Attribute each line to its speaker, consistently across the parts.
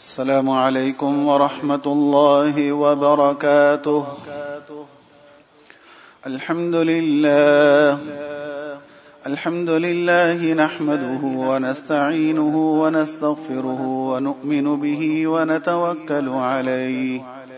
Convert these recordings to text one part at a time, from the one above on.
Speaker 1: السلام عليكم ورحمة الله وبركاته. الحمد لله نحمده ونستعينه ونستغفره ونؤمن به ونتوكل عليه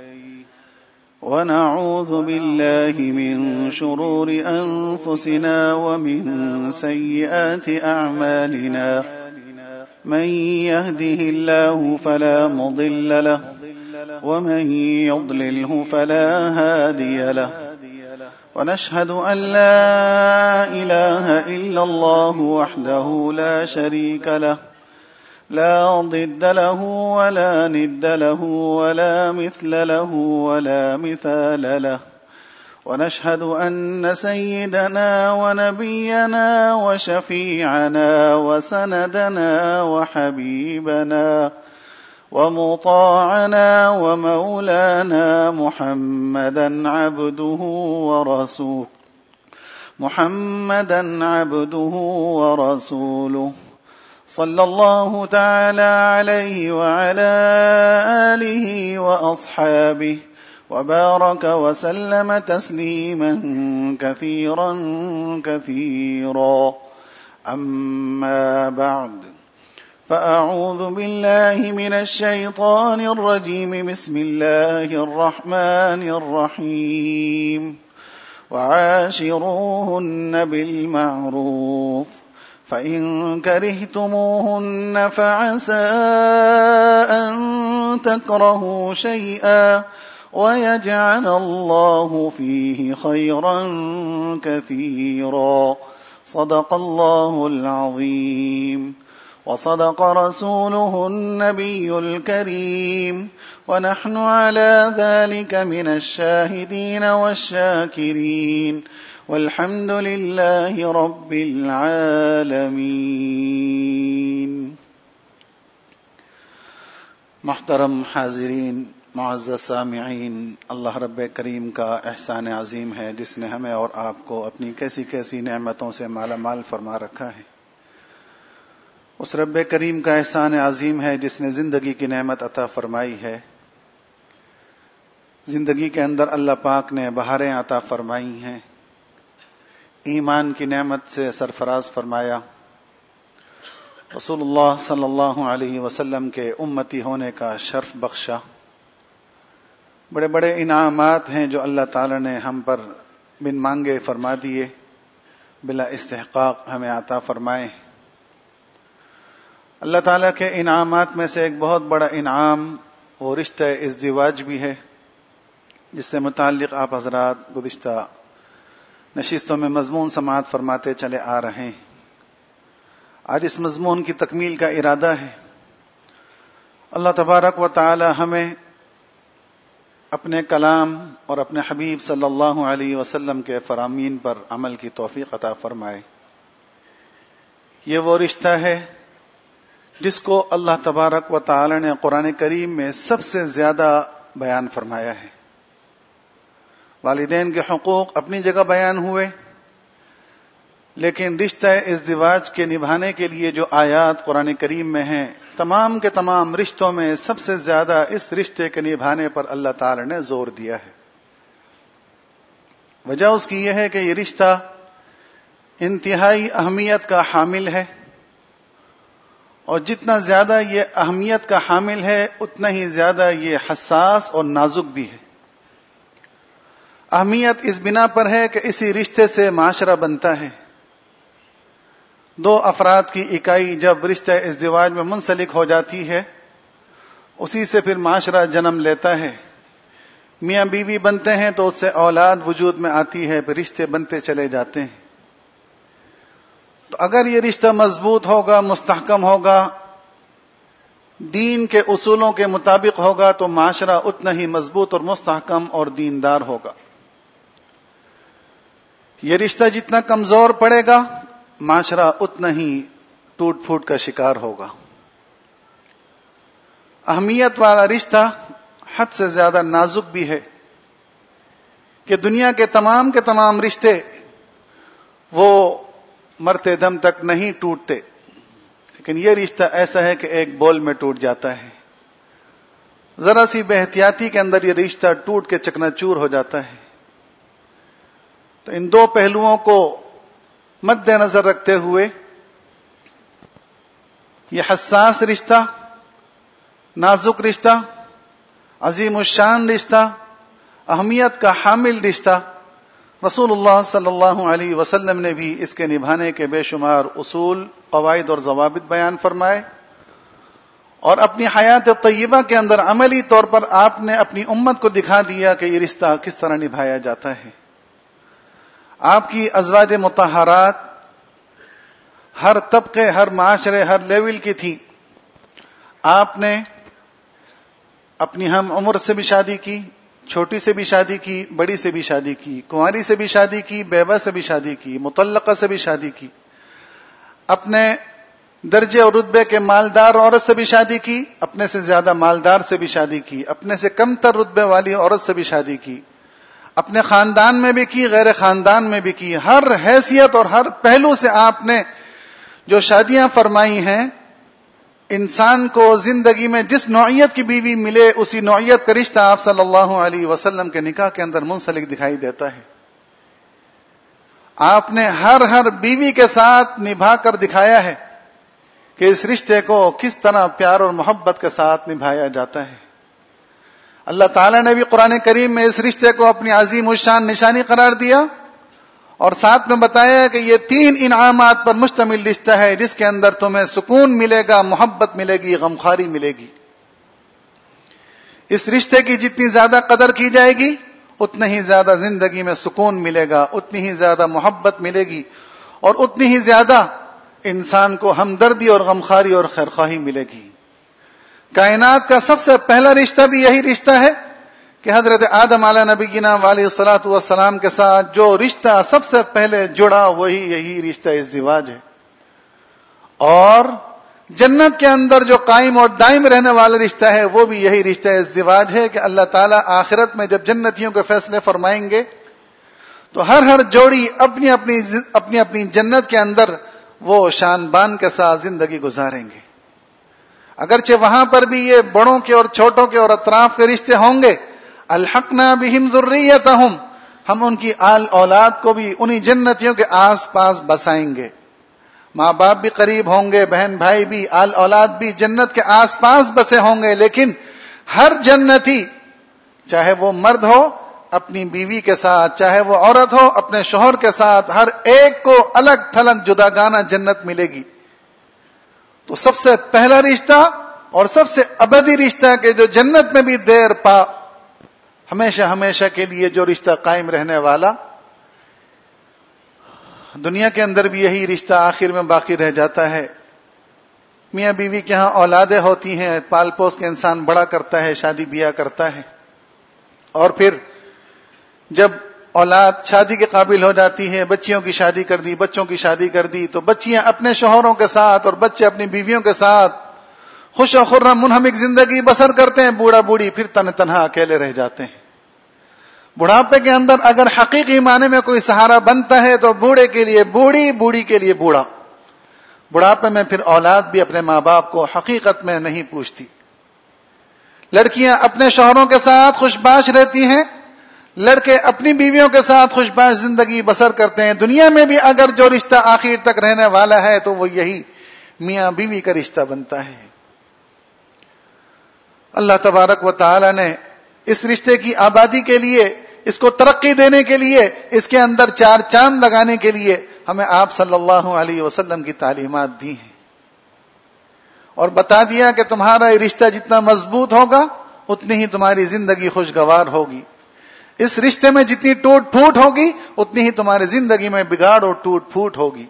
Speaker 1: ونعوذ بالله من شرور أنفسنا ومن سيئات أعمالنا. من يهده الله فلا مضل له ومن يضلله فلا هادي له. ونشهد أن لا إله إلا الله وحده لا شريك له لا ضد له ولا ند له ولا مثل له ولا مثال له. ونشهد أن سيدنا ونبينا وشفيعنا وسندنا وحبيبنا ومطاعنا ومولانا محمدا عبده ورسوله صلى الله تعالى عليه وعلى آله وأصحابه وبارك وسلم تسليما كثيرا. أما بعد، فأعوذ بالله من الشيطان الرجيم. بسم الله الرحمن الرحيم. وعاشروهن بالمعروف فإن كرهتموهن فعسى أن تكرهوا شيئا ويجعل الله فيه خيرا كثيرا. صدق الله العظيم وصدق رسوله النبي الكريم، ونحن على ذلك من الشاهدين والشاكرين، والحمد لله رب العالمين. محترم حاضرین، معزز سامعین، اللہ رب کریم کا احسان عظیم ہے جس نے ہمیں اور آپ کو اپنی کیسی کیسی نعمتوں سے مالا مال فرما رکھا ہے. اس رب کریم کا احسان عظیم ہے جس نے زندگی کی نعمت عطا فرمائی ہے. زندگی کے اندر اللہ پاک نے بہاریں عطا فرمائی ہیں، ایمان کی نعمت سے سرفراز فرمایا، رسول اللہ صلی اللہ علیہ وسلم کے امتی ہونے کا شرف بخشا. بڑے بڑے انعامات ہیں جو اللہ تعالی نے ہم پر بن مانگے فرما دیے، بلا استحقاق ہمیں عطا فرمائے. اللہ تعالیٰ کے انعامات میں سے ایک بہت بڑا انعام وہ رشتہ ازدواج بھی ہے، جس سے متعلق آپ حضرات گزشتہ نشستوں میں مضمون سماعت فرماتے چلے آ رہے ہیں. آج اس مضمون کی تکمیل کا ارادہ ہے. اللہ تبارک و تعالی ہمیں اپنے کلام اور اپنے حبیب صلی اللہ علیہ وسلم کے فرامین پر عمل کی توفیق عطا فرمائے. یہ وہ رشتہ ہے جس کو اللہ تبارک و تعالی نے قرآن کریم میں سب سے زیادہ بیان فرمایا ہے. والدین کے حقوق اپنی جگہ بیان ہوئے، لیکن رشتہ ازدواج کے نبھانے کے لیے جو آیات قرآن کریم میں ہیں، تمام کے تمام رشتوں میں سب سے زیادہ اس رشتے کے نبھانے پر اللہ تعالی نے زور دیا ہے. وجہ اس کی یہ ہے کہ یہ رشتہ انتہائی اہمیت کا حامل ہے، اور جتنا زیادہ یہ اہمیت کا حامل ہے اتنا ہی زیادہ یہ حساس اور نازک بھی ہے. اہمیت اس بنا پر ہے کہ اسی رشتے سے معاشرہ بنتا ہے. دو افراد کی اکائی جب رشتہ ازدواج میں منسلک ہو جاتی ہے، اسی سے پھر معاشرہ جنم لیتا ہے. میاں بیوی بنتے ہیں تو اس سے اولاد وجود میں آتی ہے، پھر رشتے بنتے چلے جاتے ہیں. تو اگر یہ رشتہ مضبوط ہوگا، مستحکم ہوگا، دین کے اصولوں کے مطابق ہوگا، تو معاشرہ اتنا ہی مضبوط اور مستحکم اور دیندار ہوگا. یہ رشتہ جتنا کمزور پڑے گا، معاشرہ اتنا ہی ٹوٹ پھوٹ کا شکار ہوگا. اہمیت والا رشتہ حد سے زیادہ نازک بھی ہے کہ دنیا کے تمام رشتے وہ مرتے دم تک نہیں ٹوٹتے، لیکن یہ رشتہ ایسا ہے کہ ایک بول میں ٹوٹ جاتا ہے. ذرا سی بے احتیاطی کے اندر یہ رشتہ ٹوٹ کے چکنا-چور ہو جاتا ہے. تو ان دو پہلوؤں کو مد نظر رکھتے ہوئے یہ حساس رشتہ، نازک رشتہ، عظیم الشان رشتہ، اہمیت کا حامل رشتہ، رسول اللہ صلی اللہ علیہ وسلم نے بھی اس کے نبھانے کے بے شمار اصول، قواعد اور ضوابط بیان فرمائے، اور اپنی حیات طیبہ کے اندر عملی طور پر آپ نے اپنی امت کو دکھا دیا کہ یہ رشتہ کس طرح نبھایا جاتا ہے. آپ کی ازواج مطہرات ہر طبقے، ہر معاشرے، ہر لیول کی تھی. آپ نے اپنی ہم عمر سے بھی شادی کی، چھوٹی سے بھی شادی کی، بڑی سے بھی شادی کی، کنواری سے بھی شادی کی، بیوہ سے بھی شادی کی، مطلقہ سے بھی شادی کی، اپنے درجے اور رتبے کے مالدار عورت سے بھی شادی کی، اپنے سے زیادہ مالدار سے بھی شادی کی، اپنے سے کم تر رتبے والی عورت سے بھی شادی کی، اپنے خاندان میں بھی کی، غیر خاندان میں بھی کی. ہر حیثیت اور ہر پہلو سے آپ نے جو شادیاں فرمائی ہیں، انسان کو زندگی میں جس نوعیت کی بیوی ملے اسی نوعیت کا رشتہ آپ صلی اللہ علیہ وسلم کے نکاح کے اندر منسلک دکھائی دیتا ہے. آپ نے ہر بیوی کے ساتھ نبھا کر دکھایا ہے کہ اس رشتے کو کس طرح پیار اور محبت کے ساتھ نبھایا جاتا ہے. اللہ تعالیٰ نے بھی قرآن کریم میں اس رشتے کو اپنی عظیم الشان نشانی قرار دیا، اور ساتھ میں بتایا کہ یہ 3 انعامات پر مشتمل رشتہ ہے جس کے اندر تمہیں سکون ملے گا، محبت ملے گی، غمخواری ملے گی. اس رشتے کی جتنی زیادہ قدر کی جائے گی اتنا ہی زیادہ زندگی میں سکون ملے گا، اتنی ہی زیادہ محبت ملے گی، اور اتنی ہی زیادہ انسان کو ہمدردی اور غمخواری اور خیرخواہی ملے گی. کائنات کا سب سے پہلا رشتہ بھی یہی رشتہ ہے کہ حضرت آدم علیہ نبینا علیہ الصلوۃ والسلام کے ساتھ جو رشتہ سب سے پہلے جڑا وہی یہی رشتہ ازدواج ہے. اور جنت کے اندر جو قائم اور دائم رہنے والا رشتہ ہے وہ بھی یہی رشتہ ازدواج ہے کہ اللہ تعالیٰ آخرت میں جب جنتیوں کے فیصلے فرمائیں گے تو ہر جوڑی اپنی اپنی جنت کے اندر وہ شان بان کے ساتھ زندگی گزاریں گے. اگرچہ وہاں پر بھی یہ بڑوں کے اور چھوٹوں کے اور اطراف کے رشتے ہوں گے، الحقنا بہم ذریتہم، ہم ان کی آل اولاد کو بھی انہی جنتیوں کے آس پاس بسائیں گے. ماں باپ بھی قریب ہوں گے، بہن بھائی بھی، آل اولاد بھی جنت کے آس پاس بسے ہوں گے، لیکن ہر جنتی چاہے وہ مرد ہو اپنی بیوی کے ساتھ، چاہے وہ عورت ہو اپنے شوہر کے ساتھ، ہر ایک کو الگ تھلگ جداگانہ جنت ملے گی. تو سب سے پہلا رشتہ اور سب سے ابدی رشتہ کہ جو جنت میں بھی دیر پا ہمیشہ ہمیشہ کے لیے جو رشتہ قائم رہنے والا، دنیا کے اندر بھی یہی رشتہ آخر میں باقی رہ جاتا ہے. میاں بیوی کے ہاں اولادیں ہوتی ہیں، پال پوس کے انسان بڑا کرتا ہے، شادی بیاہ کرتا ہے، اور پھر جب اولاد شادی کے قابل ہو جاتی ہے، بچیوں کی شادی کر دی، بچوں کی شادی کر دی، تو بچیاں اپنے شوہروں کے ساتھ اور بچے اپنی بیویوں کے ساتھ خوش و خرم منہمک زندگی بسر کرتے ہیں. بوڑھا بوڑھی پھر تنہا اکیلے رہ جاتے ہیں. بڑھاپے کے اندر اگر حقیقی معنی میں کوئی سہارا بنتا ہے تو بوڑھے کے لیے بوڑھی، بوڑھی کے لیے بوڑھا. بڑھاپے میں پھر اولاد بھی اپنے ماں باپ کو حقیقت میں نہیں پوچھتی. لڑکیاں اپنے شوہروں کے ساتھ خوش باش رہتی ہیں، لڑکے اپنی بیویوں کے ساتھ خوش باش زندگی بسر کرتے ہیں. دنیا میں بھی اگر جو رشتہ آخر تک رہنے والا ہے تو وہ یہی میاں بیوی کا رشتہ بنتا ہے. اللہ تبارک و تعالی نے اس رشتے کی آبادی کے لیے، اس کو ترقی دینے کے لیے، اس کے اندر 4 چاند لگانے کے لیے ہمیں آپ صلی اللہ علیہ وسلم کی تعلیمات دی ہیں، اور بتا دیا کہ تمہارا یہ رشتہ جتنا مضبوط ہوگا اتنی ہی تمہاری زندگی خوشگوار ہوگی. اس رشتے میں جتنی ٹوٹ پھوٹ ہوگی اتنی ہی تمہاری زندگی میں بگاڑ اور ٹوٹ پھوٹ ہوگی.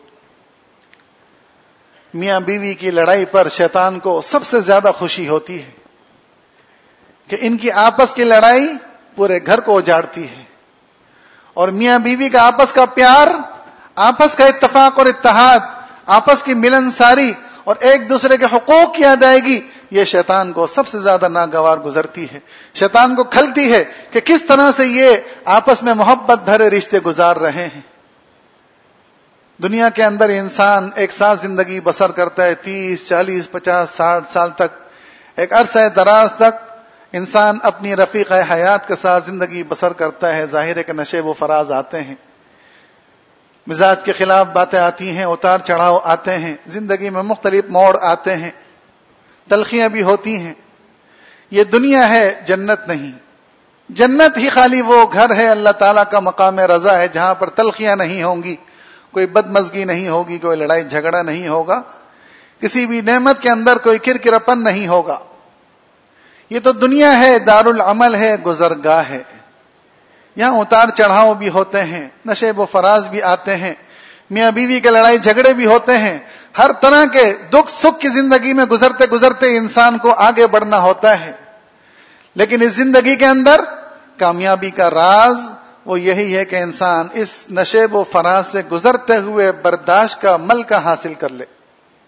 Speaker 1: میاں بیوی کی لڑائی پر شیطان کو سب سے زیادہ خوشی ہوتی ہے کہ ان کی آپس کی لڑائی پورے گھر کو اجاڑتی ہے، اور میاں بیوی کا آپس کا پیار، آپس کا اتفاق اور اتحاد، آپس کی ملنساری اور ایک دوسرے کے حقوق کی ادائیگی، یہ شیطان کو سب سے زیادہ ناگوار گزرتی ہے. شیطان کو کھلتی ہے کہ کس طرح سے یہ آپس میں محبت بھرے رشتے گزار رہے ہیں. دنیا کے اندر انسان ایک ساتھ زندگی بسر کرتا ہے 30، 40، 50، 60 سال تک، ایک عرصہ دراز تک انسان اپنی رفیق حیات کے ساتھ زندگی بسر کرتا ہے، ظاہر ہے کہ نشیب و فراز آتے ہیں، مزاج کے خلاف باتیں آتی ہیں، اتار چڑھاؤ آتے ہیں، زندگی میں مختلف موڑ آتے ہیں، تلخیاں بھی ہوتی ہیں. یہ دنیا ہے، جنت نہیں. جنت ہی خالی وہ گھر ہے، اللہ تعالیٰ کا مقام رضا ہے، جہاں پر تلخیاں نہیں ہوں گی، کوئی بدمزگی نہیں ہوگی، کوئی لڑائی جھگڑا نہیں ہوگا، کسی بھی نعمت کے اندر کوئی کرکراپن نہیں ہوگا. یہ تو دنیا ہے، دار العمل ہے، گزرگاہ ہے. یہاں اتار چڑھاؤ بھی ہوتے ہیں، نشیب و فراز بھی آتے ہیں، میاں بیوی کے لڑائی جھگڑے بھی ہوتے ہیں، ہر طرح کے دکھ سکھ کی زندگی میں گزرتے گزرتے انسان کو آگے بڑھنا ہوتا ہے. لیکن اس زندگی کے اندر کامیابی کا راز وہ یہی ہے کہ انسان اس نشیب و فراز سے گزرتے ہوئے برداشت کا ملکہ حاصل کر لے.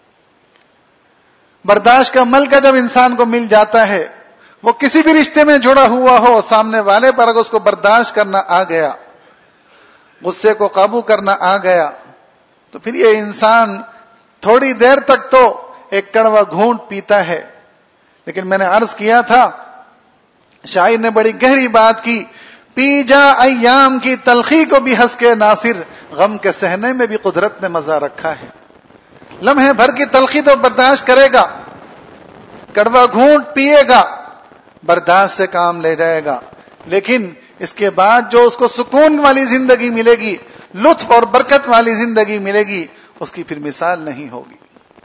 Speaker 1: برداشت کا ملکہ جب انسان کو مل جاتا ہے، وہ کسی بھی رشتے میں جڑا ہوا ہو، سامنے والے پر اگر اس کو برداشت کرنا آ گیا، غصے کو قابو کرنا آ گیا، تو پھر یہ انسان تھوڑی دیر تک تو ایک کڑوا گھونٹ پیتا ہے. لیکن میں نے عرض کیا تھا، شاعر نے بڑی گہری بات کی، پی جا ایام کی تلخی کو بھی ہنس کے ناصر، غم کے سہنے میں بھی قدرت نے مزہ رکھا ہے. لمحے بھر کی تلخی تو برداشت کرے گا، کڑوا گھونٹ پیے گا، برداشت سے کام لے جائے گا، لیکن اس کے بعد جو اس کو سکون والی زندگی ملے گی، لطف اور برکت والی زندگی ملے گی، اس کی پھر مثال نہیں ہوگی.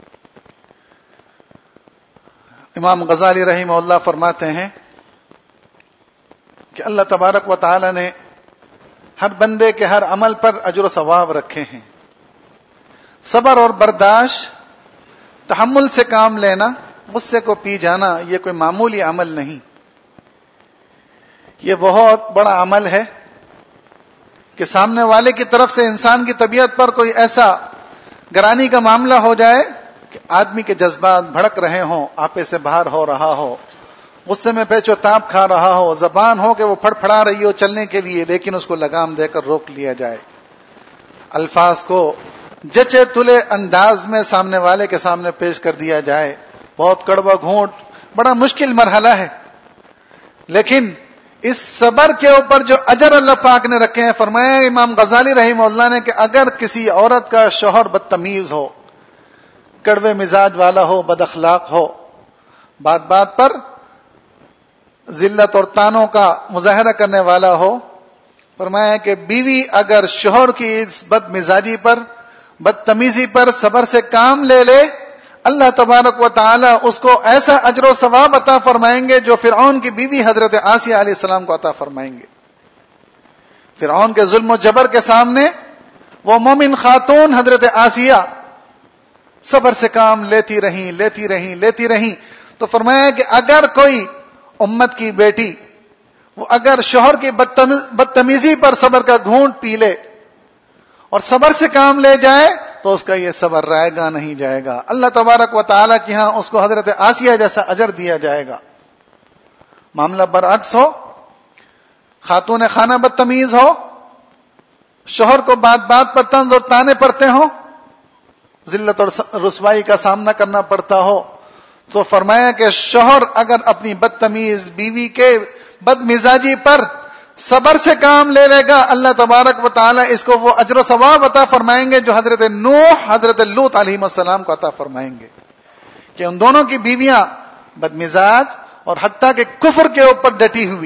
Speaker 1: امام غزالی رحمہ اللہ فرماتے ہیں کہ اللہ تبارک و تعالی نے ہر بندے کے ہر عمل پر اجر و ثواب رکھے ہیں. صبر اور برداشت، تحمل سے کام لینا، غصے کو پی جانا، یہ کوئی معمولی عمل نہیں. یہ بہت بڑا عمل ہے کہ سامنے والے کی طرف سے انسان کی طبیعت پر کوئی ایسا گرانی کا معاملہ ہو جائے کہ آدمی کے جذبات بھڑک رہے ہوں، آپے سے باہر ہو رہا ہو، غصے میں پیچ و تاب کھا رہا ہو، زبان ہو کہ وہ پھڑ پھڑا رہی ہو چلنے کے لیے، لیکن اس کو لگام دے کر روک لیا جائے. الفاظ کو جچے تلے انداز میں سامنے والے کے سامنے پیش کر دیا جائے. بہت کڑوا گھونٹ، بڑا مشکل مرحلہ ہے. لیکن اس صبر کے اوپر جو اجر اللہ پاک نے رکھے ہیں، فرمایا امام غزالی رحمہ اللہ نے کہ اگر کسی عورت کا شوہر بدتمیز ہو، کڑوے مزاج والا ہو، بد اخلاق ہو، بات بات پر ذلت اور طعنوں کا مظاہرہ کرنے والا ہو، فرمایا کہ بیوی اگر شوہر کی اس بد مزاجی پر، بدتمیزی پر صبر سے کام لے لے، اللہ تبارک و تعالی اس کو ایسا اجر و ثواب عطا فرمائیں گے جو فرعون کی بیوی حضرت آسیہ علیہ السلام کو عطا فرمائیں گے. فرعون کے ظلم و جبر کے سامنے وہ مومن خاتون حضرت آسیہ صبر سے کام لیتی رہیں. تو فرمایا کہ اگر کوئی امت کی بیٹی وہ اگر شوہر کی بدتمیزی پر صبر کا گھونٹ پی لے اور صبر سے کام لے جائے تو اس کا یہ صبر رائے گا نہیں جائے گا. اللہ تبارک و تعالیٰ کی ہاں اس کو حضرت آسیہ جیسا اجر دیا جائے گا. معاملہ برعکس ہو، خاتون خانہ بدتمیز ہو، شوہر کو بات بات پر طنز اور طعنے پڑتے ہوں، ذلت اور رسوائی کا سامنا کرنا پڑتا ہو، تو فرمایا کہ شوہر اگر اپنی بدتمیز بیوی کے بد مزاجی پر صبر سے کام لے لے گا، اللہ تبارک و تعالی اس کو وہ اجر و ثواب عطا فرمائیں گے جو حضرت نوح، حضرت لوط علیہ السلام کو عطا فرمائیں گے کہ ان دونوں کی بیویاں بد مزاج اور حتیٰ کہ کفر کے اوپر ڈٹی ہوئی،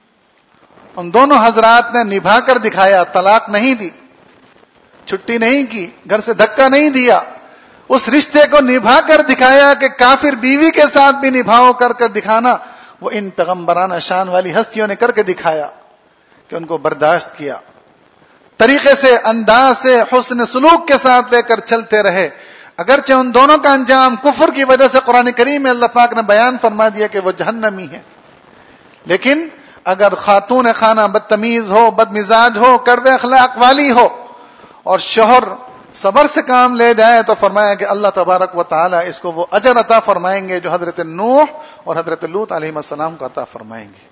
Speaker 1: ان دونوں حضرات نے نبھا کر دکھایا، طلاق نہیں دی، چھٹی نہیں کی، گھر سے دھکا نہیں دیا، اس رشتے کو نبھا کر دکھایا کہ کافر بیوی کے ساتھ بھی نبھاؤ کر کر دکھانا وہ ان پیغمبرانہ شان والی ہستیوں نے کر کے دکھایا کہ ان کو برداشت کیا، طریقے سے، انداز سے، حسن سلوک کے ساتھ لے کر چلتے رہے. اگرچہ ان دونوں کا انجام کفر کی وجہ سے قرآن کریم میں اللہ پاک نے بیان فرما دیا کہ وہ جہنمی ہے، لیکن اگر خاتون خانہ بدتمیز ہو، بد مزاج ہو، کڑوے اخلاق والی ہو اور شوہر صبر سے کام لے جائے تو فرمایا کہ اللہ تبارک و تعالی اس کو وہ اجر عطا فرمائیں گے جو حضرت نوح اور حضرت لوط علیہ السلام کو عطا فرمائیں گے.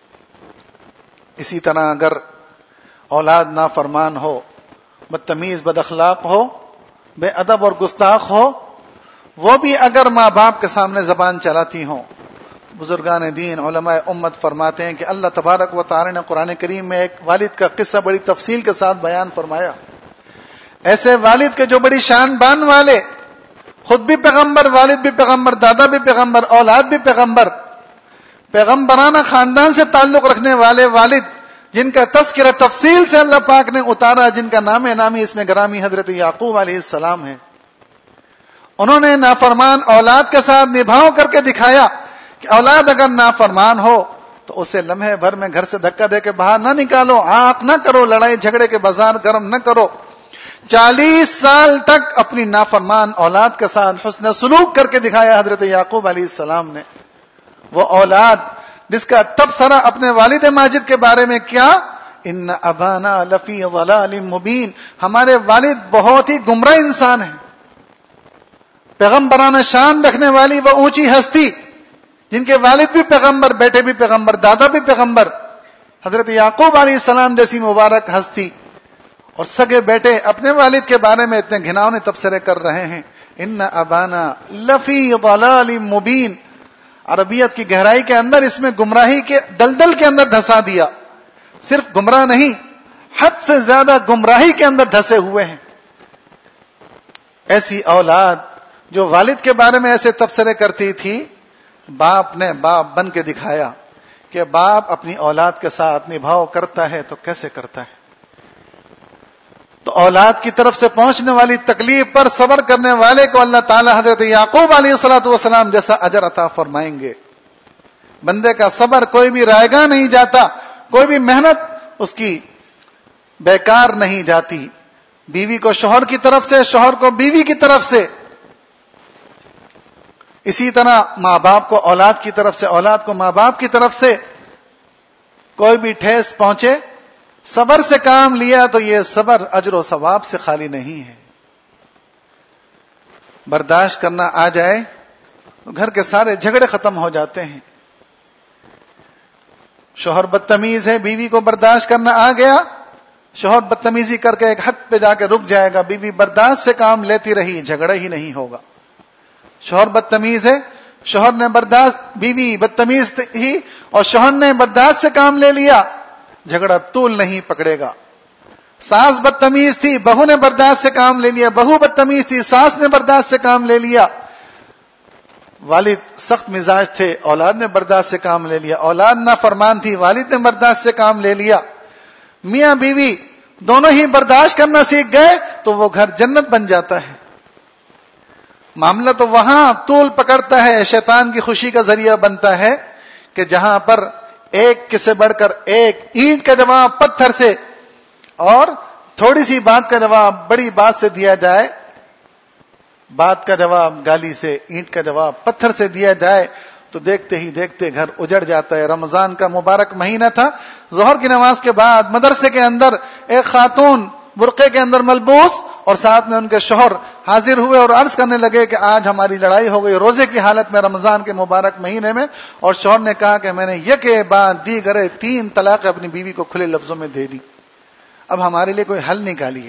Speaker 1: اسی طرح اگر اولاد نافرمان ہو، بدتمیز بد اخلاق ہو، بے ادب اور گستاخ ہو، وہ بھی اگر ماں باپ کے سامنے زبان چلاتی ہوں بزرگان دین علماء امت فرماتے ہیں کہ اللہ تبارک و تعالی نے قرآن کریم میں ایک والد کا قصہ بڑی تفصیل کے ساتھ بیان فرمایا. ایسے والد کے جو بڑی شان بان والے، خود بھی پیغمبر، والد بھی پیغمبر، دادا بھی پیغمبر، اولاد بھی پیغمبر، پیغمبرانہ خاندان سے تعلق رکھنے والے والد، جن کا تذکرہ تفصیل سے اللہ پاک نے اتارا، جن کا نام نامی اس میں گرامی حضرت یعقوب علیہ السلام ہے. انہوں نے نافرمان اولاد کے ساتھ نبھاؤ کر کے دکھایا کہ اولاد اگر نافرمان ہو تو اسے لمحے بھر میں گھر سے دھکا دے کے باہر نہ نکالو، آنکھ نہ کرو، لڑائی جھگڑے کے بازار گرم نہ کرو. 40 سال تک اپنی نافرمان اولاد کے ساتھ حسن سلوک کر کے دکھایا حضرت یعقوب علیہ السلام نے. وہ اولاد جس کا تبصرہ اپنے والد ماجد کے بارے میں کیا، ان ابانا لفی ضلال مبین، ہمارے والد بہت ہی گمراہ انسان ہیں. پیغمبرانہ شان رکھنے والی وہ اونچی ہستی، جن کے والد بھی پیغمبر، بیٹے بھی پیغمبر، دادا بھی پیغمبر، حضرت یعقوب علیہ السلام جیسی مبارک ہستی، اور سگے بیٹے اپنے والد کے بارے میں اتنے گھناؤنے تبصرے کر رہے ہیں. ان ابانا لفی ضلال مبین، عربیت کی گہرائی کے اندر اس میں گمراہی کے دلدل کے اندر دھسا دیا. صرف گمراہ نہیں، حد سے زیادہ گمراہی کے اندر دھسے ہوئے ہیں. ایسی اولاد جو والد کے بارے میں ایسے تبصرے کرتی تھی، باپ نے باپ بن کے دکھایا کہ باپ اپنی اولاد کے ساتھ نبھاؤ کرتا ہے تو کیسے کرتا ہے. تو اولاد کی طرف سے پہنچنے والی تکلیف پر صبر کرنے والے کو اللہ تعالی حضرت یعقوب علیہ الصلوۃ والسلام جیسا اجر عطا فرمائیں گے. بندے کا صبر کوئی بھی رائیگاں نہیں جاتا، کوئی بھی محنت اس کی بیکار نہیں جاتی. بیوی کو شوہر کی طرف سے، شوہر کو بیوی کی طرف سے، اسی طرح ماں باپ کو اولاد کی طرف سے، اولاد کو ماں باپ کی طرف سے کوئی بھی ٹھیس پہنچے، صبر سے کام لیا تو یہ صبر اجر و ثواب سے خالی نہیں ہے. برداشت کرنا آ جائے تو گھر کے سارے جھگڑے ختم ہو جاتے ہیں. شوہر بدتمیز ہے، بیوی کو برداشت کرنا آ گیا، شوہر بدتمیزی کر کے ایک حد پہ جا کے رک جائے گا، بیوی برداشت سے کام لیتی رہی، جھگڑا ہی نہیں ہوگا. شوہر بدتمیز ہے، شوہر نے برداشت، بیوی بدتمیز ہی اور شوہر نے برداشت سے کام لے لیا، جھگڑا طول نہیں پکڑے گا. ساس بدتمیز تھی، بہو نے برداشت سے کام لے لیا، بہو بدتمیز تھی، ساس نے برداشت سے کام لے لیا. والد سخت مزاج تھے، اولاد نے برداشت سے کام لے لیا. اولاد نافرمان تھی، والد نے برداشت سے کام لے لیا. میاں بیوی دونوں ہی برداشت کرنا سیکھ گئے تو وہ گھر جنت بن جاتا ہے. معاملہ تو وہاں طول پکڑتا ہے، شیطان کی خوشی کا ذریعہ بنتا ہے کہ جہاں پر ایک کے سے بڑھ کر ایک، اینٹ کا جواب پتھر سے اور تھوڑی سی بات کا جواب بڑی بات سے دیا جائے، بات کا جواب گالی سے، اینٹ کا جواب پتھر سے دیا جائے تو دیکھتے ہی دیکھتے گھر اجڑ جاتا ہے. رمضان کا مبارک مہینہ تھا، ظہر کی نماز کے بعد مدرسے کے اندر ایک خاتون برقعے کے اندر ملبوس اور ساتھ میں ان کے شوہر حاضر ہوئے اور عرض کرنے لگے کہ آج ہماری لڑائی ہو گئی روزے کی حالت میں رمضان کے مبارک مہینے میں. اور شوہر نے کہا کہ میں نے یک بعد دیگر 3 طلاق اپنی بیوی کو کھلے لفظوں میں دے دی، اب ہمارے لیے کوئی حل نکالیے.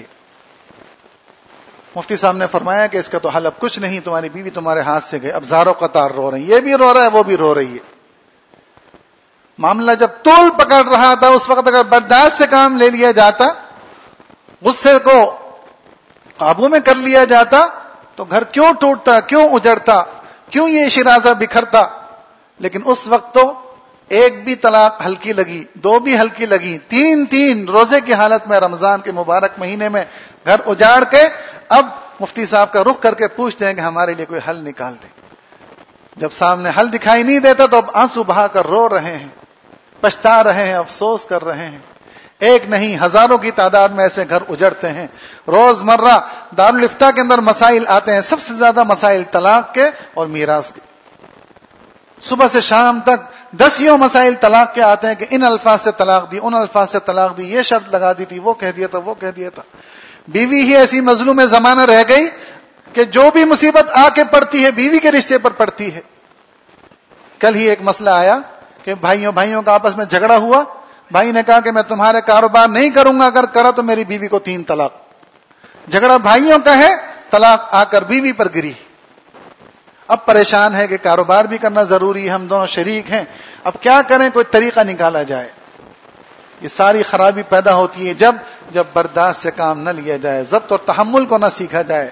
Speaker 1: مفتی صاحب نے فرمایا کہ اس کا تو حل اب کچھ نہیں، تمہاری بیوی تمہارے ہاتھ سے گئے، اب زاروں قطار رو رہی، یہ بھی رو رہا ہے وہ بھی رو رہی ہے. معاملہ جب طول پکڑ رہا تھا اس وقت اگر برداشت سے کام لے لیا جاتا، غصے کو قابو میں کر لیا جاتا تو گھر کیوں ٹوٹتا، کیوں اجڑتا، کیوں یہ شرازہ بکھرتا. لیکن اس وقت تو ایک بھی طلاق ہلکی لگی، 2 بھی ہلکی لگی، 3 روزے کی حالت میں رمضان کے مبارک مہینے میں گھر اجاڑ کے اب مفتی صاحب کا رخ کر کے پوچھتے ہیں کہ ہمارے لیے کوئی حل نکال دیں. جب سامنے حل دکھائی نہیں دیتا تو اب آنسو بہا کر رو رہے ہیں، پچھتا رہے ہیں، افسوس کر رہے ہیں. ایک نہیں ہزاروں کی تعداد میں ایسے گھر اجڑتے ہیں. روزمرہ دارالفتہ کے اندر مسائل آتے ہیں، سب سے زیادہ مسائل طلاق کے اور میراث کے. صبح سے شام تک 10 مسائل طلاق کے آتے ہیں کہ ان الفاظ سے طلاق دی، ان الفاظ سے طلاق دی، یہ شرط لگا دی تھی، وہ کہہ دیا تھا، وہ کہہ دیا تھا. بیوی ہی ایسی مظلوم زمانہ رہ گئی کہ جو بھی مصیبت آ کے پڑتی ہے بیوی کے رشتے پر پڑتی ہے. کل ہی ایک مسئلہ آیا کہ بھائیوں کا آپس میں جھگڑا ہوا، بھائی نے کہا کہ میں تمہارے کاروبار نہیں کروں گا، اگر کرا تو میری بیوی کو 3 طلاق. جھگڑا بھائیوں کا ہے، طلاق آ کر بیوی پر گری. اب پریشان ہے کہ کاروبار بھی کرنا ضروری ہے, ہم دونوں شریک ہیں, اب کیا کریں, کوئی طریقہ نکالا جائے. یہ ساری خرابی پیدا ہوتی ہے جب برداشت سے کام نہ لیا جائے, ضبط اور تحمل کو نہ سیکھا جائے.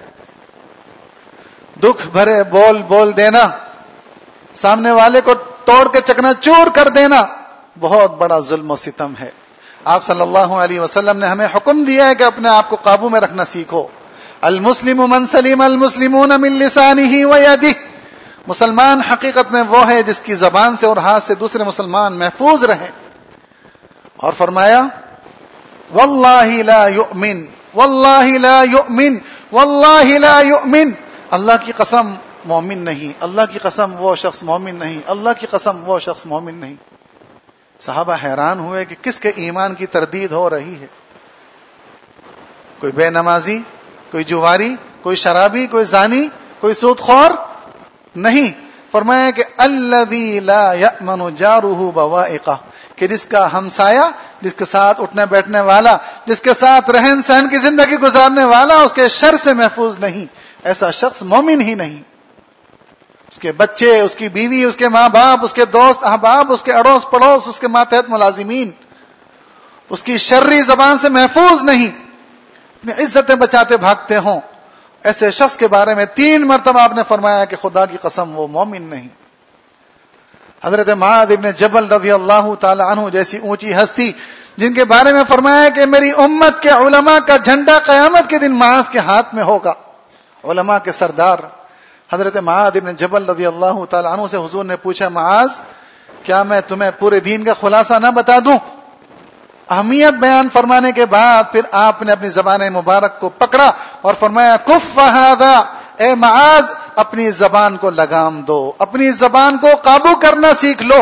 Speaker 1: دکھ بھرے بول دینا, سامنے والے کو توڑ کے چکنا چور کر دینا بہت بڑا ظلم و ستم ہے. آپ صلی اللہ علیہ وسلم نے ہمیں حکم دیا ہے کہ اپنے آپ کو قابو میں رکھنا سیکھو. المسلم من سلم المسلمون من لسانه ويده. مسلمان حقیقت میں وہ ہے جس کی زبان سے اور ہاتھ سے دوسرے مسلمان محفوظ رہیں. اور فرمایا واللہ لا یؤمن واللہ لا یؤمن واللہ لا یؤمن. اللہ کی قسم مومن نہیں, اللہ کی قسم وہ شخص مومن نہیں, اللہ کی قسم وہ شخص مومن نہیں. صحابہ حیران ہوئے کہ کس کے ایمان کی تردید ہو رہی ہے. کوئی بے نمازی, کوئی جواری, کوئی شرابی, کوئی زانی, کوئی سود خور نہیں. فرمایا کہ الذی لا یأمن جارہ بوائقہ, کہ جس کا ہمسایہ, جس کے ساتھ اٹھنے بیٹھنے والا, جس کے ساتھ رہن سہن کی زندگی گزارنے والا اس کے شر سے محفوظ نہیں, ایسا شخص مومن ہی نہیں. اس کے بچے, اس کی بیوی, اس کے ماں باپ, اس کے دوست احباب, اس کے اڑوس پڑوس, اس کے ماتحت ملازمین اس کی شرری زبان سے محفوظ نہیں, اپنی عزتیں بچاتے بھاگتے ہوں, ایسے شخص کے بارے میں 3 مرتبہ آپ نے فرمایا کہ خدا کی قسم وہ مومن نہیں. حضرت معاذ ابن جبل رضی اللہ تعالی عنہ جیسی اونچی ہستی, جن کے بارے میں فرمایا کہ میری امت کے علماء کا جھنڈا قیامت کے دن معاذ کے ہاتھ میں ہوگا. علماء کے سردار حضرت معاذ ابن جبل رضی اللہ تعالی عنہ سے حضور نے پوچھا, معاذ کیا میں تمہیں پورے دین کا خلاصہ نہ بتا دوں؟ اہمیت بیان فرمانے کے بعد پھر آپ نے اپنی زبان مبارک کو پکڑا اور فرمایا کف ھذا, اے معاذ اپنی زبان کو لگام دو, اپنی زبان کو قابو کرنا سیکھ لو.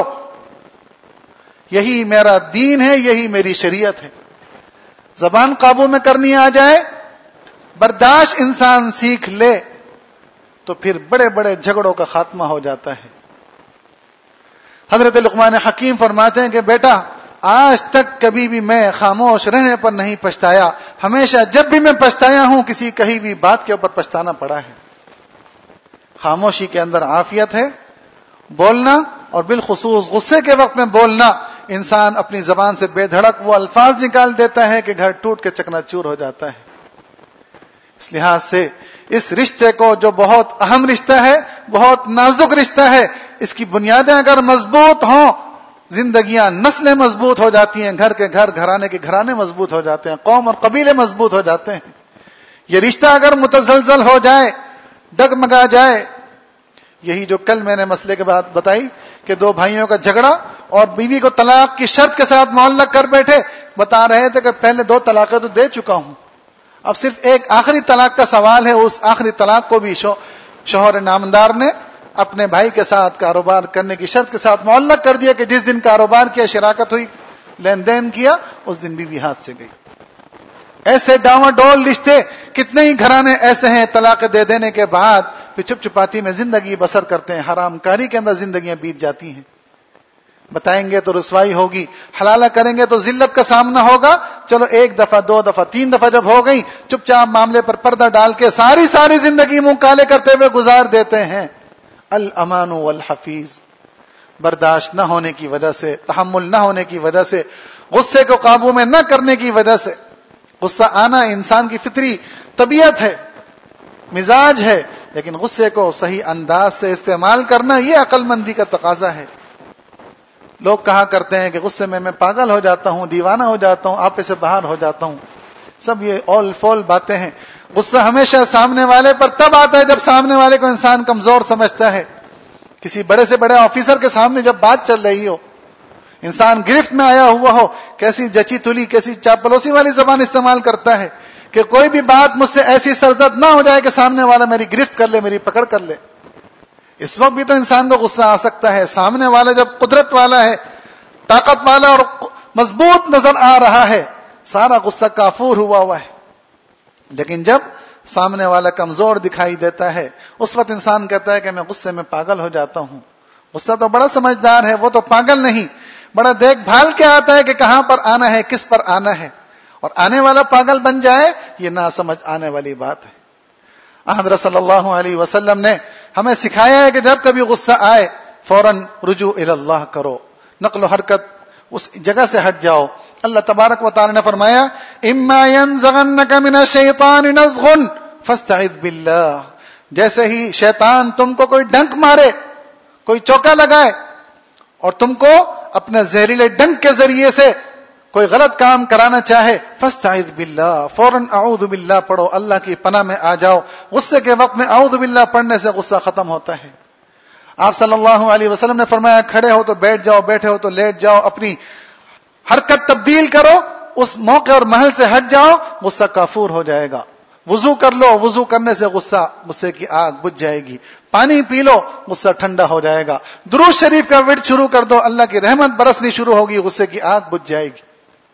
Speaker 1: یہی میرا دین ہے, یہی میری شریعت ہے. زبان قابو میں کرنی آ جائے, برداشت انسان سیکھ لے تو پھر بڑے بڑے جھگڑوں کا خاتمہ ہو جاتا ہے. حضرت لقمان حکیم فرماتے ہیں کہ بیٹا آج تک کبھی بھی میں خاموش رہنے پر نہیں پچھتایا, ہمیشہ جب بھی میں پچھتایا ہوں کسی کہی بھی بات کے اوپر پچھتانا پڑا ہے. خاموشی کے اندر عافیت ہے, بولنا, اور بالخصوص غصے کے وقت میں بولنا. انسان اپنی زبان سے بے دھڑک وہ الفاظ نکال دیتا ہے کہ گھر ٹوٹ کے چکنا چور ہو جاتا ہے. اس لحاظ سے اس رشتے کو, جو بہت اہم رشتہ ہے, بہت نازک رشتہ ہے, اس کی بنیادیں اگر مضبوط ہوں, زندگیاں, نسلیں مضبوط ہو جاتی ہیں, گھر کے گھر, گھرانے کے گھرانے مضبوط ہو جاتے ہیں, قوم اور قبیلے مضبوط ہو جاتے ہیں. یہ رشتہ اگر متزلزل ہو جائے, ڈگمگا جائے, یہی جو کل میں نے مسئلے کے بعد بتائی کہ 2 بھائیوں کا جھگڑا اور بیوی کو طلاق کی شرط کے ساتھ معلق کر بیٹھے, بتا رہے تھے کہ پہلے 2 طلاقیں تو دے چکا ہوں, اب صرف ایک آخری طلاق کا سوال ہے. اس آخری طلاق کو بھی شوہر نامدار نے اپنے بھائی کے ساتھ کاروبار کرنے کی شرط کے ساتھ معلق کر دیا کہ جس دن کاروبار کیا, شراکت ہوئی, لین دین کیا, اس دن بیوی ہاتھ سے گئی. ایسے ڈاواں ڈول رشتے, کتنے ہی گھرانے ایسے ہیں طلاق دے دینے کے بعد پھر چپ چپاتی میں زندگی بسر کرتے ہیں, حرام کاری کے اندر زندگیاں بیت جاتی ہیں. بتائیں گے تو رسوائی ہوگی, حلالہ کریں گے تو ذلت کا سامنا ہوگا. چلو 1 دفعہ 2 دفعہ 3 دفعہ جب ہو گئی, چپ چاپ معاملے پر پردہ ڈال کے ساری زندگی منہ کالے کرتے ہوئے گزار دیتے ہیں. الامان والحفیظ, برداشت نہ ہونے کی وجہ سے, تحمل نہ ہونے کی وجہ سے, غصے کو قابو میں نہ کرنے کی وجہ سے. غصہ آنا انسان کی فطری طبیعت ہے, مزاج ہے, لیکن غصے کو صحیح انداز سے استعمال کرنا یہ عقل مندی کا تقاضا ہے. لوگ کہا کرتے ہیں کہ غصے میں پاگل ہو جاتا ہوں, دیوانہ ہو جاتا ہوں, آپے سے باہر ہو جاتا ہوں. سب یہ اول فول باتیں ہیں. غصہ ہمیشہ سامنے والے پر تب آتا ہے جب سامنے والے کو انسان کمزور سمجھتا ہے. کسی بڑے سے بڑے آفیسر کے سامنے جب بات چل رہی ہو, انسان گرفت میں آیا ہوا ہو, کیسی جچی تلی, کیسی چاپلوسی والی زبان استعمال کرتا ہے کہ کوئی بھی بات مجھ سے ایسی سرزد نہ ہو جائے کہ سامنے والا میری گرفت کر لے, میری پکڑ کر لے. اس وقت بھی تو انسان کو غصہ آ سکتا ہے. سامنے والا جب قدرت والا ہے, طاقت والا اور مضبوط نظر آ رہا ہے, سارا غصہ کافور ہوا ہے. لیکن جب سامنے والا کمزور دکھائی دیتا ہے, اس وقت انسان کہتا ہے کہ میں غصے میں پاگل ہو جاتا ہوں. غصہ تو بڑا سمجھدار ہے, وہ تو پاگل نہیں, بڑا دیکھ بھال کے آتا ہے کہ کہاں پر آنا ہے, کس پر آنا ہے. اور آنے والا پاگل بن جائے, یہ نہ سمجھ آنے والی بات ہے. حضرت صلی اللہ علیہ وسلم نے ہمیں سکھایا ہے کہ جب کبھی غصہ آئے فوراً رجوع الی اللہ کرو، نقل و حرکت اس جگہ سے ہٹ جاؤ. اللہ تبارک و تعالی نے فرمایا اما ينزغنك من الشیطان نزغ فاستعذ باللہ، جیسے ہی شیطان تم کو کوئی ڈنک مارے، کوئی چوکا لگائے اور تم کو اپنے زہریلے ڈنک کے ذریعے سے کوئی غلط کام کرانا چاہے، فاستعذ باللہ، فوراً اعوذ باللہ پڑھو، اللہ کی پناہ میں آ جاؤ. غصے کے وقت میں اعوذ باللہ پڑھنے سے غصہ ختم ہوتا ہے. آپ صلی اللہ علیہ وسلم نے فرمایا کھڑے ہو تو بیٹھ جاؤ، بیٹھے ہو تو لیٹ جاؤ، اپنی حرکت تبدیل کرو، اس موقع اور محل سے ہٹ جاؤ، غصہ کافور ہو جائے گا. وضو کر لو، وضو کرنے سے غصے کی آگ بجھ جائے گی. پانی پی لو، غصہ ٹھنڈا ہو جائے گا. درود شریف کا ورد شروع کر دو، اللہ کی رحمت برسنی شروع ہوگی، غصے کی آگ بجھ جائے گی.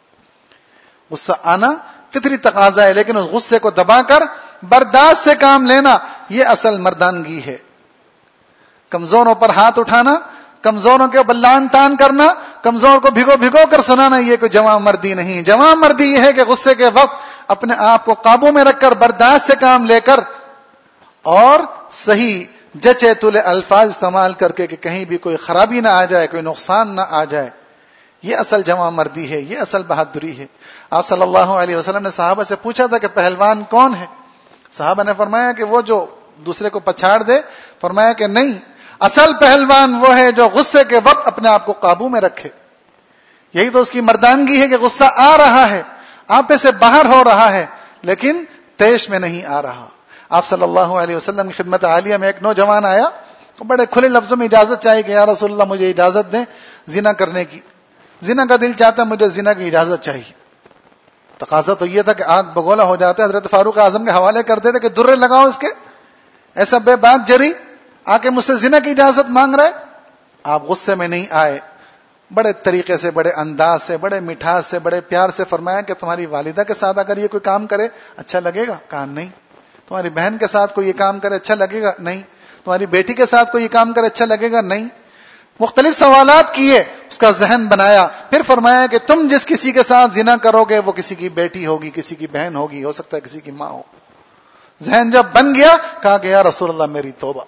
Speaker 1: غصہ آنا فطری تقاضا ہے، لیکن اس غصے کو دبا کر برداشت سے کام لینا یہ اصل مردانگی ہے. کمزوروں پر ہاتھ اٹھانا، کمزوروں کے اوپر لان تان کرنا، کمزور کو بھگو بھگو کر سنانا، یہ کوئی جواں مردی نہیں. جواں مردی یہ ہے کہ غصے کے وقت اپنے آپ کو قابو میں رکھ کر برداشت سے کام لے کر اور صحیح جچے تلے الفاظ استعمال کر کے کہ کہیں بھی کوئی خرابی نہ آ جائے، کوئی نقصان نہ آ جائے. یہ اصل جواں مردی ہے، یہ اصل بہادری ہے. آپ صلی اللہ علیہ وسلم نے صحابہ سے پوچھا تھا کہ پہلوان کون ہے؟ صحابہ نے فرمایا کہ وہ جو دوسرے کو پچھاڑ دے. فرمایا کہ نہیں، اصل پہلوان وہ ہے جو غصے کے وقت اپنے آپ کو قابو میں رکھے. یہی تو اس کی مردانگی ہے کہ غصہ آ رہا ہے، آپے سے باہر ہو رہا ہے، لیکن تیش میں نہیں آ رہا. آپ صلی اللہ علیہ وسلم کی خدمت عالیہ میں ایک نوجوان آیا تو بڑے کھلے لفظوں میں اجازت چاہیے کہ یا رسول اللہ مجھے اجازت دیں زنا کرنے کی. زنا کا دل چاہتا ہے، مجھے زنا کی اجازت چاہیے. تقاضا تو یہ تھا کہ آگ بگولا ہو جاتا ہے. حضرت فاروق اعظم کے حوالے کرتے تھے کہ درے لگاؤ اس کے، ایسا بے باک جری آ کے مجھ سے زنا کی اجازت مانگ رہا ہے. آپ غصے میں نہیں آئے، بڑے طریقے سے، بڑے انداز سے، بڑے مٹھاس سے، بڑے پیار سے فرمایا کہ تمہاری والدہ کے ساتھ اگر یہ کوئی کام کرے اچھا لگے گا؟ کہا نہیں. تمہاری بہن کے ساتھ کوئی یہ کام کرے اچھا لگے گا؟ نہیں. تمہاری بیٹی کے ساتھ کوئی یہ کام کرے اچھا لگے گا؟ نہیں. مختلف سوالات کیے، اس کا ذہن بنایا، پھر فرمایا کہ تم جس کسی کے ساتھ زنا کرو گے وہ کسی کی بیٹی ہوگی، کسی کی بہن ہوگی، ہو سکتا ہے کسی کی ماں ہو. ذہن جب بن گیا کہا کہ یا رسول اللہ میری توبہ.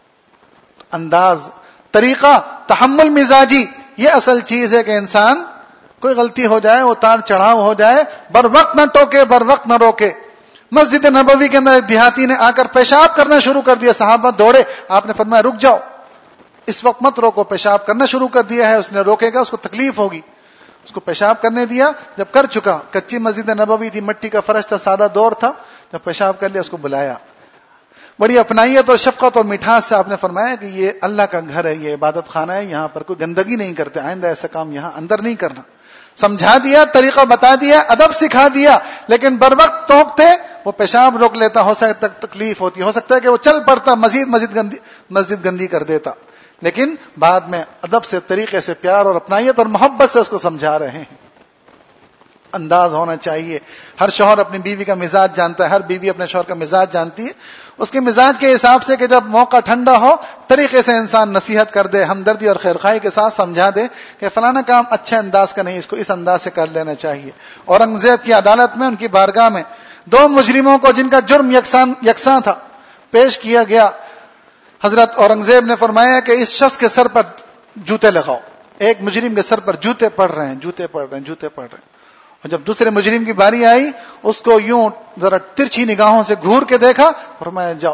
Speaker 1: انداز، طریقہ، تحمل مزاجی، یہ اصل چیز ہے کہ انسان کوئی غلطی ہو جائے، اتار چڑھاؤ ہو جائے، بر وقت نہ ٹوکے، بر وقت نہ روکے. مسجد نبوی کے اندر ایک دیہاتی نے آ کر پیشاب کرنا شروع کر دیا. صحابہ دوڑے، آپ نے فرمایا رک جاؤ، اس وقت مت روکو، پیشاب کرنا شروع کر دیا ہے. اس نے روکے گا اس کو تکلیف ہوگی. اس کو پیشاب کرنے دیا. جب کر چکا، کچی مسجد نبوی تھی، مٹی کا فرش تھا، سادہ دور تھا. جب پیشاب کر لیا اس کو بلایا، بڑی اپنائیت اور شفقت اور مٹھاس سے آپ نے فرمایا کہ یہ اللہ کا گھر ہے، یہ عبادت خانہ ہے، یہاں پر کوئی گندگی نہیں کرتے، آئندہ ایسا کام یہاں اندر نہیں کرنا. سمجھا دیا، طریقہ بتا دیا، ادب سکھا دیا، لیکن بر وقت ٹوکتے وہ پیشاب روک لیتا. ہو سکتا تکلیف ہوتی، ہو سکتا ہے کہ وہ چل پڑتا، مسجد گندی کر دیتا. لیکن بعد میں ادب سے، طریقے سے، پیار اور اپنائیت اور محبت سے اس کو سمجھا رہے ہیں. انداز ہونا چاہیے. ہر شوہر اپنی بیوی کا مزاج جانتا ہے، ہر بیوی اپنے شوہر کا مزاج جانتی ہے. اس کے مزاج کے حساب سے کہ جب موقع ٹھنڈا ہو طریقے سے انسان نصیحت کر دے، ہمدردی اور خیرخواہی کے ساتھ سمجھا دے کہ فلانا کام اچھے انداز کا نہیں، اس کو اس انداز سے کر لینا چاہیے. اورنگزیب کی عدالت میں، ان کی بارگاہ میں 2 مجرموں کو جن کا جرم یکساں تھا پیش کیا گیا. حضرت اورنگزیب نے فرمایا کہ اس شخص کے سر پر جوتے لگاؤ. ایک مجرم کے سر پر جوتے پڑ رہے ہیں. اور جب دوسرے مجرم کی باری آئی اس کو یوں ذرا ترچھی نگاہوں سے گھور کے دیکھا، فرمایا جاؤ.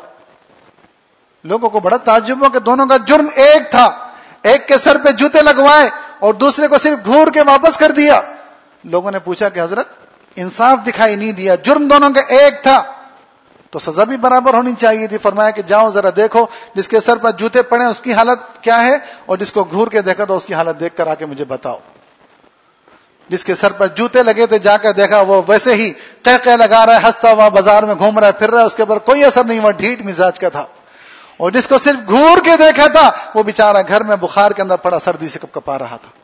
Speaker 1: لوگوں کو بڑا تعجب ہوا کہ دونوں کا جرم ایک تھا. ایک کے سر پہ جوتے لگوائے اور دوسرے کو صرف گھور کے واپس کر دیا. لوگوں نے پوچھا کہ حضرت انصاف دکھائی نہیں دیا، جرم دونوں کا ایک تھا تو سزا بھی برابر ہونی چاہیے تھی. فرمایا کہ جاؤ ذرا دیکھو جس کے سر پر جوتے پڑے اس کی حالت کیا ہے، اور جس کو گھور کے دیکھا تو اس کی حالت دیکھ کر آ کے مجھے بتاؤ. جس کے سر پر جوتے لگے تھے جا کر دیکھا وہ ویسے ہی قہقہ لگا رہا ہے، ہنستا ہوا بازار میں گھوم رہا ہے، پھر رہا ہے، اس کے اوپر کوئی اثر نہیں ہوا، ڈھیٹ مزاج کا تھا. اور جس کو صرف گھور کے دیکھا تھا وہ بیچارہ گھر میں بخار کے اندر پڑا، سردی سے کپکپا رہا تھا.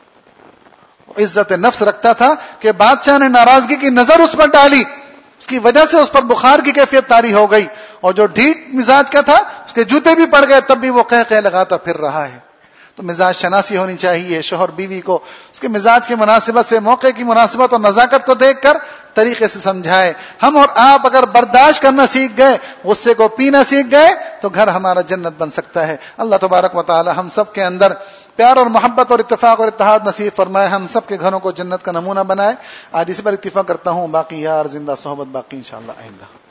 Speaker 1: عزت نفس رکھتا تھا کہ بادشاہ نے ناراضگی کی نظر اس پر ڈالی، اس کی وجہ سے اس پر بخار کی کیفیت طاری ہو گئی. اور جو ڈھیٹ مزاج کا تھا اس کے جوتے بھی پڑ گئے، تب بھی وہ قہقہ لگاتا پھر رہا ہے. تو مزاج شناسی ہونی چاہیے شوہر بیوی کو اس کے مزاج کی مناسبت سے، موقع کی مناسبت اور نزاکت کو دیکھ کر طریقے سے سمجھائے. ہم اور آپ اگر برداشت کرنا سیکھ گئے، غصے کو پینا سیکھ گئے، تو گھر ہمارا جنت بن سکتا ہے. اللہ تبارک و تعالی ہم سب کے اندر پیار اور محبت اور اتفاق اور اتحاد نصیب فرمائے، ہم سب کے گھروں کو جنت کا نمونہ بنائے. آج اسی پر اتفاق کرتا ہوں، باقی یار زندہ صحبت باقی انشاءاللہ آئندہ.